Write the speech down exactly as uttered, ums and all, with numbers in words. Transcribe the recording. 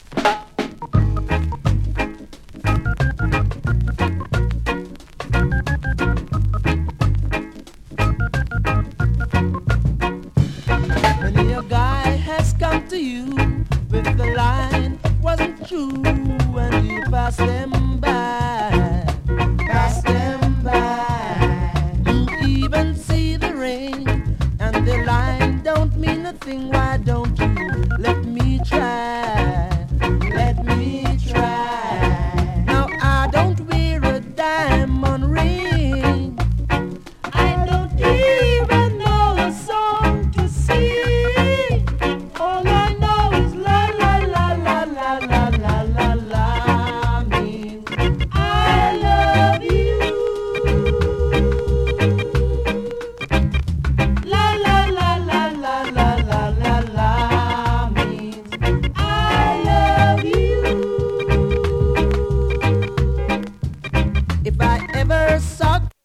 Many a guy has come to you with the line wasn't true, and you pass them by, pass them by. You even see the ring, and the line don't mean nothing. Why don't you let me try? Let me try. Now I don't wear a diamond ring. I don't even know a song to sing. All I know is la la la la la la la la la means I love you. La la la la la la la la la means I love you. If I ever saw